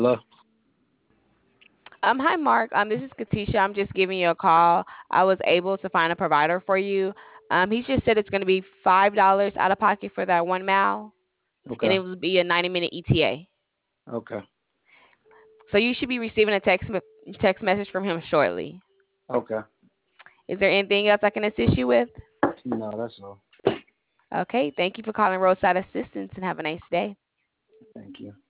Hello. Hi Mark. This is Katisha. I'm just giving you a call. I was able to find a provider for you. He just said it's going to be $5 out of pocket for that 1 mile, and Okay. it will be a 90-minute ETA. Okay. So you should be receiving a text message from him shortly. Okay. Is there anything else I can assist you with? No, that's all. Okay. Thank you for calling Roadside Assistance, and have a nice day. Thank you.